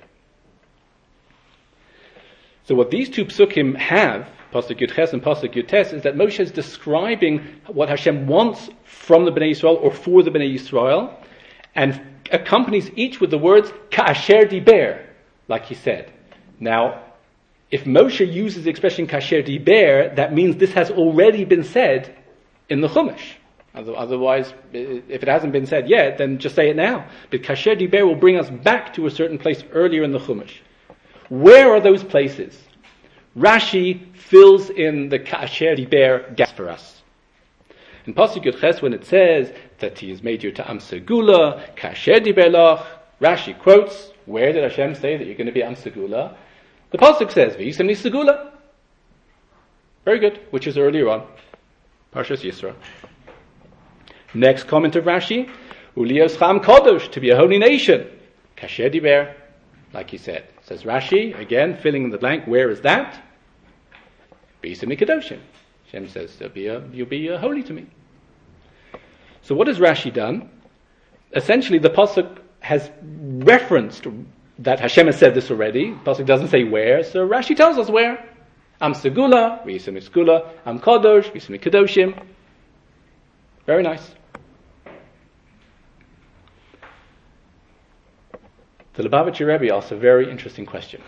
So what these two psukim have, Pasuk Yud Ches and Pasuk Yud Tes, is that Moshe is describing what Hashem wants from the Bnei Yisrael or for the Bnei Yisrael, and accompanies each with the words Kasher Diber, like he said. Now, if Moshe uses the expression Kasher Diber, that means this has already been said in the Chumash. Otherwise, if it hasn't been said yet, then just say it now. But Kasher Diber will bring us back to a certain place earlier in the Chumash. Where are those places? Rashi fills in the Kasher Diber gap for us. In Pasuk Yud Ches, when it says that he has made you to Am Segula, Kasher Diber Lach, Rashi quotes, where did Hashem say that you're going to be Am Segula? The pasuk says, "V'yisemni segula." Very good, which is earlier on, Parshas Yisro. Next comment of Rashi, "Ulioscha Am Kodesh," to be a holy nation, Kasher Diber, like he said. Says Rashi again, filling in the blank. Where is that? V'yisemni Kedoshim. Hashem says, "You'll be holy to me." So what has Rashi done? Essentially, the pasuk has referenced that Hashem has said this already. The pasuk doesn't say where, so Rashi tells us where. Am Segula, V'yisemni Segula, Am Kodosh, V'yisemni Kedoshim. Very nice. The Lubavitcher Rebbe asks a very interesting question.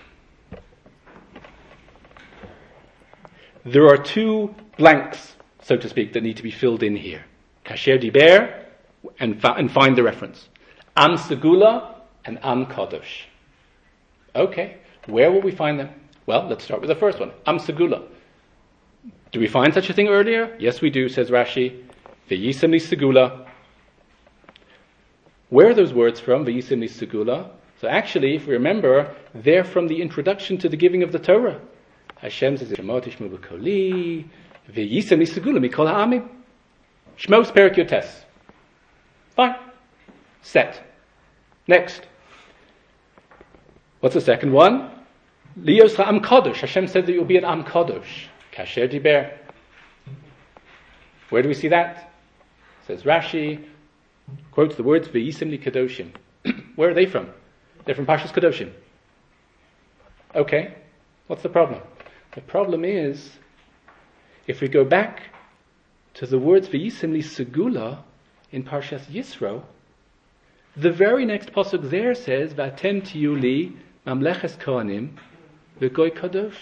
There are two blanks, so to speak, that need to be filled in here. Kasher Diber, and find the reference. Am Segula and Am Kadosh. Okay, where will we find them? Well, let's start with the first one. Am Segula. Do we find such a thing earlier? Yes, we do, says Rashi. V'yisem li Segula. Where are those words from? V'yisem li Segula. So actually, if we remember, they're from the introduction to the giving of the Torah. Hashem says, Shemot Yishmu b'koli, v'yisem li Segula mikol ha'amim. Shmos Perek Yotes. Fine. Set. Next. What's the second one? Lios Am Kadosh. Hashem said that you'll be an Am Kadosh. Kasher Diber. Where do we see that? Says Rashi, quotes the words V'yisem li Kadoshim. Where are they from? They're from Parshas Kadoshim. Okay. What's the problem? The problem is, if we go back to the words V'yisem li Segula in Parshas Yisro, the very next pasuk there says V'atem tiyu li mamleches kohanim v'goy kadosh.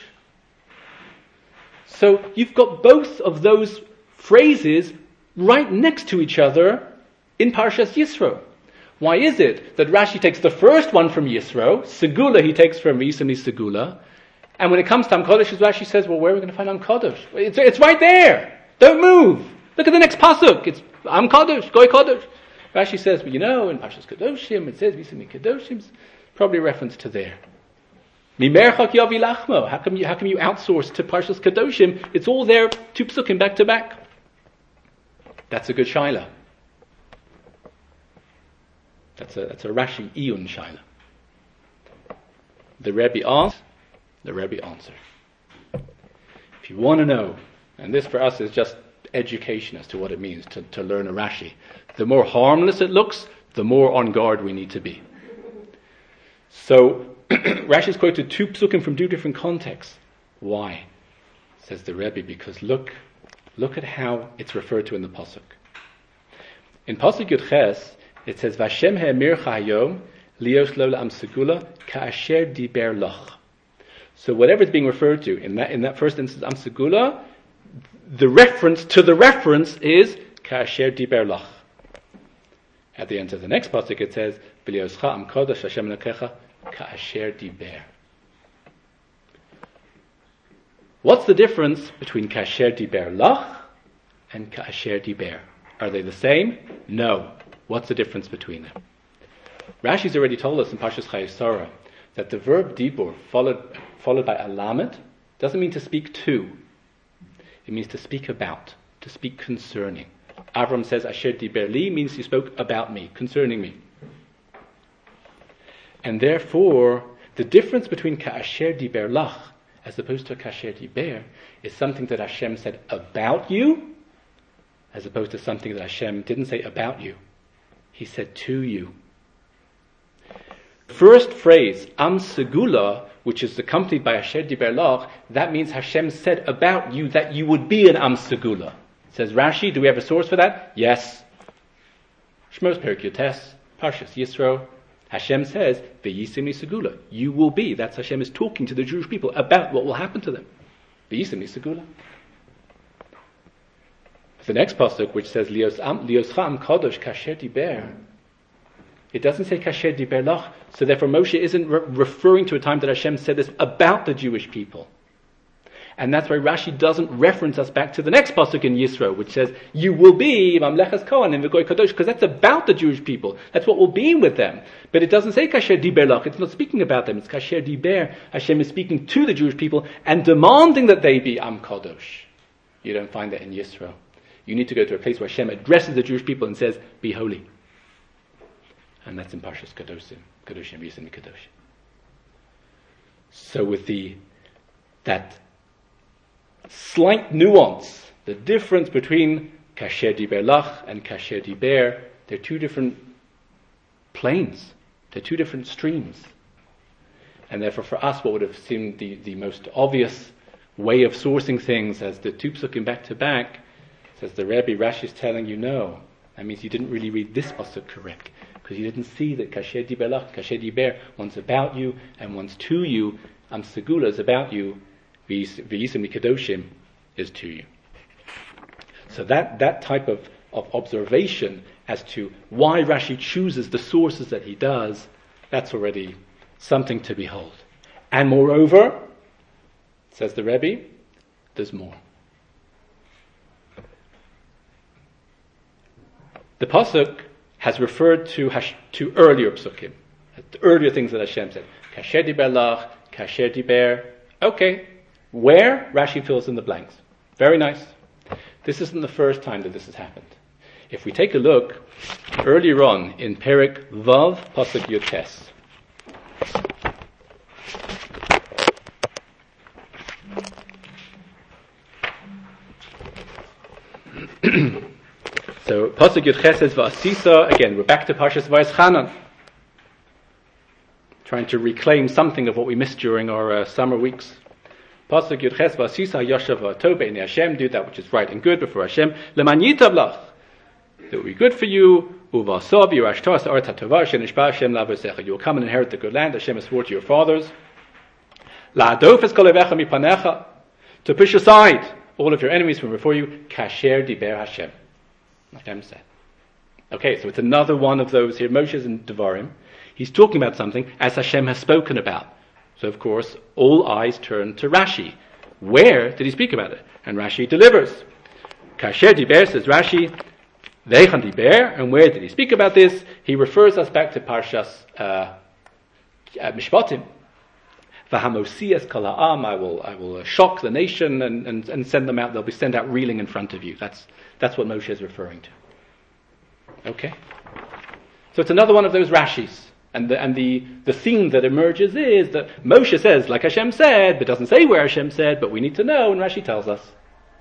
So you've got both of those phrases right next to each other in Parshas Yisro. Why is it that Rashi takes the first one from Yisro, Segula he takes from V'yisem li Segula, and when it comes to Am Kadosh, Rashi says, well, where are we going to find Am Kadosh? It's right there. Don't move. Look at the next pasuk. It's Am Kadosh, Goy Kadosh. Rashi says, well, in Parshas Kadoshim, it says V'yisem li Kadoshim, probably a reference to there. Mimerchak yavi lachmo. How come you outsource to Parshas Kadoshim? It's all there, two psukim back to back. That's a good shaila. That's a Rashi Iyun shaila. The Rebbe asks, the Rebbe answers. If you want to know, and this for us is just education as to what it means to learn a Rashi. The more harmless it looks, the more on guard we need to be. So, Rashi is quoted two psukim from two different contexts. Why? Says the Rebbe, because look at how it's referred to in the pasuk. In pasuk Yud Ches, it says, "Vashem ha'emir hayom lios lo la'am segula ka'asher diber lach." So whatever is being referred to in that first instance, Am Segula, the reference to the reference is ka'asher diber lach. At the end of the next pasuk, it says, "V'lioscha am kodesh Hashem Elokecha ka'asher diber." What's the difference between ka'asher diber lach and ka'asher diber? Are they the same? No. What's the difference between them? Rashi's already told us in Parshas Chayesara that the verb dibur followed by a lamed doesn't mean to speak to. It means to speak about, to speak concerning. Avram says, Asher diber li means you spoke about me, concerning me. And therefore, the difference between ka'asher diber lach as opposed to ka'asher diber is something that Hashem said about you, as opposed to something that Hashem didn't say about you. He said to you. First phrase, Am Segula, which is accompanied by Asher Diber Lach, that means Hashem said about you that you would be an Am Segula. Says Rashi, do we have a source for that? Yes. Shmos Perek Yotes, Parshas Yisro. Hashem says, V'yisem li Segula. You will be. That's Hashem is talking to the Jewish people about what will happen to them. V'yisem li Segula. The next pasuk, which says Lioscha am Kadosh Kasher Diber, it doesn't say Kasher Diber Lach, so therefore Moshe isn't referring to a time that Hashem said this about the Jewish people. And that's why Rashi doesn't reference us back to the next pasuk in Yisro, which says, you will be Mamleches Kohanim v'Goy Kadosh, because that's about the Jewish people. That's what will be with them. But it doesn't say Kasher Diber Lach, it's not speaking about them, it's Kasher Diber. Hashem is speaking to the Jewish people and demanding that they be Am Kadosh. You don't find that in Yisro. You need to go to a place where Hashem addresses the Jewish people and says, be holy. And that's in Parshas Kadoshim, V'yisem li Kadoshim. So with that slight nuance, the difference between Kasher Diber Lach and Kasher Diber, they're two different planes, they're two different streams. And therefore for us what would have seemed the most obvious way of sourcing things as the two psukim back to back, Says the Rebbe, Rashi's telling you no. That means you didn't really read this pasuk correct, because you didn't see that kasher diber, kasher diber, one's about you and one's to you. Am segula is about you. V'yisim mikadoshim is to you. So that type of observation as to why Rashi chooses the sources that he does, that's already something to behold. And moreover, says the Rebbe, there's more. The pasuk has referred to earlier psukim, earlier things that Hashem said. Kasher diber lach, kasher diber. Okay, where? Rashi fills in the blanks. Very nice. This isn't the first time that this has happened. If we take a look earlier on in Perek Vav pasuk Yud Tes. So pasuk Yud Ches says Va'asisa. Again, we're back to Parshas Vayeschanan, trying to reclaim something of what we missed during our summer weeks. Pasuk Yud Ches Va'asisa Yashav Va'tov Be'nei Hashem. Do that which is right and good before Hashem. Leman yitab lach. That will be good for you. Uvasov Yerashtos Aretz HaTova Shenishba Hashem La'avosecha. You will come and inherit the good land Hashem has sworn to your fathers. La'adof es kol ovecha mipanecha. To push aside all of your enemies from before you. Kasher diber Hashem. Hashem said. Okay, so it's another one of those here. Moshe's in Devarim. He's talking about something as Hashem has spoken about. So of course, all eyes turn to Rashi. Where did he speak about it? And Rashi delivers. Kasher diber, says Rashi, Ve'echan diber, and where did he speak about this? He refers us back to Parshas Mishpatim. V'hamosias kol ha'am, I will shock the nation and send them out. They'll be sent out reeling in front of you. That's what Moshe is referring to. Okay? So it's another one of those Rashis. And the theme that emerges is that Moshe says, like Hashem said, but doesn't say where Hashem said, but we need to know, and Rashi tells us.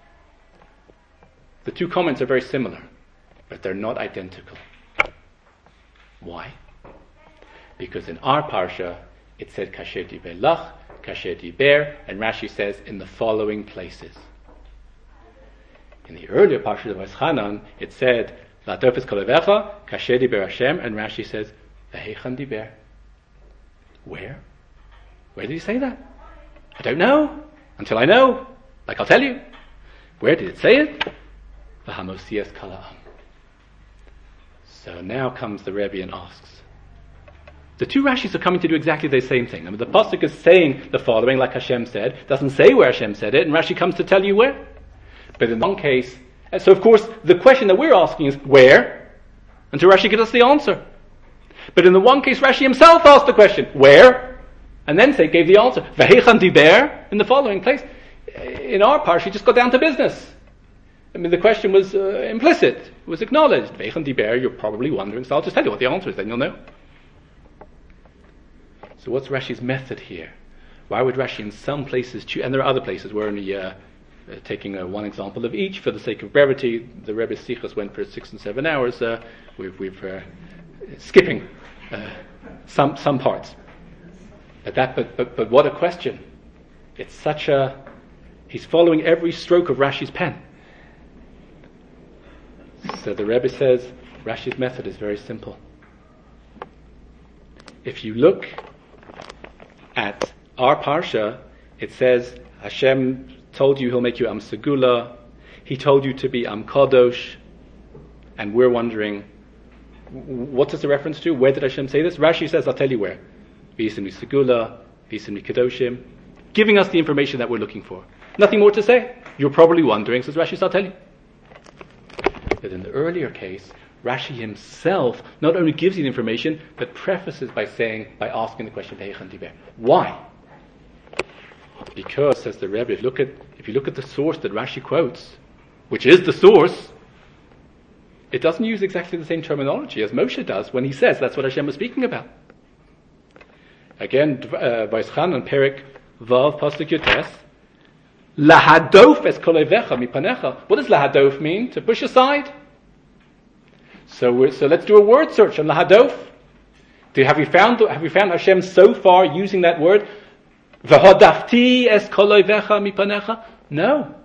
The two comments are very similar, but they're not identical. Why? Because in our parsha, it said kasher diber lach, kasher diber, and Rashi says in the following places. In the earlier parsha of Vayeschanan, it said la'adof es kol ovecha, kasher diber Hashem, and Rashi says ve'echan diber. Where? Where did he say that? I don't know. Until I know, like I'll tell you. Where did it say it? V'hamosias kol ha'am. So now comes the Rebbe and asks. The two Rashis are coming to do exactly the same thing. I mean, the pasuk is saying the following, like Hashem said, doesn't say where Hashem said it, and Rashi comes to tell you where. But in one case, so of course, the question that we're asking is where, until Rashi gives us the answer. But in the one case, Rashi himself asked the question, where, and then gave the answer, V'hechan diber, in the following place. In our parsha, he just got down to business. I mean, the question was implicit, it was acknowledged. V'hechan diber, you're probably wondering, so I'll just tell you what the answer is, then you'll know. So what's Rashi's method here? Why would Rashi in some places choose, and there are other places, we're only taking one example of each for the sake of brevity. The Rebbe's Sichos went for 6 and 7 hours. We're skipping some parts. But what a question. It's he's following every stroke of Rashi's pen. So the Rebbe says, Rashi's method is very simple. If you look at our parsha, it says Hashem told you He'll make you Am Segula. He told you to be Am Kadosh, and we're wondering, what is the reference to? Where did Hashem say this? Rashi says, I'll tell you where. V'yisim Segula, V'yisim Kadoshim, giving us the information that we're looking for. Nothing more to say. You're probably wondering, says Rashi, so I'll tell you. But in the earlier case, Rashi himself not only gives you the information, but prefaces by asking the question, Ve'echan diber. Why? Because, says the Rebbe, if you look at the source that Rashi quotes, which is the source, it doesn't use exactly the same terminology as Moshe does when he says that's what Hashem was speaking about. Again, Vayeschanan Perek Vav pasuk Yud Tes, Lahadof es kol ovecha mipanecha. What does lahadof mean? To push aside. So let's do a word search on lahadof. Have we found Hashem so far using that word? V'hodafti es kol ovecha mipanecha? No.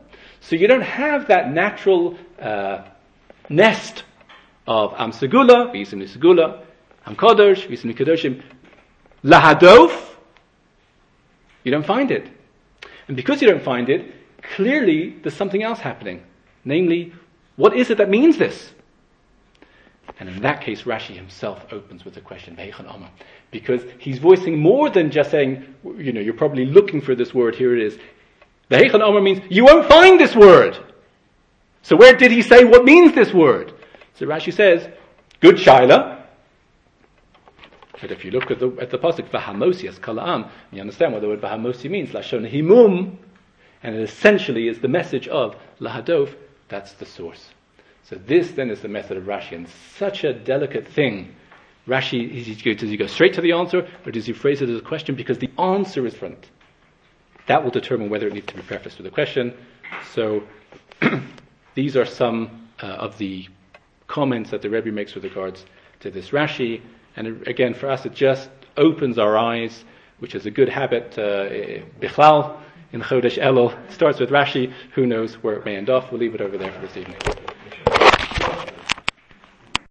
So you don't have that natural nest of Am Segula, V'Yisim Segula, Am Kodesh, V'Yisim Kadoshim, Lahadof. You don't find it. And because you don't find it, clearly there's something else happening. Namely, what is it that means this? And in that case, Rashi himself opens with the question, Ve'echan Amar, because he's voicing more than just saying, you're probably looking for this word, here it is. Ve'echan Amar means, you won't find this word. So where did he say what means this word? So Rashi says, good shaila. But if you look at the pasuk, Vahamosi as Kala'am, you understand what the word Vahamosi means, Lashon Himum, and it essentially is the message of Lahadof, that's the source. So this then is the method of Rashi, and such a delicate thing. Rashi, does he go straight to the answer, or does he phrase it as a question? Because the answer is front. That will determine whether it needs to be prefaced with a question. So these are some of the comments that the Rebbe makes with regards to this Rashi. And again, for us, it just opens our eyes, which is a good habit. Bichlal in Chodesh Elul starts with Rashi. Who knows where it may end off? We'll leave it over there for this evening.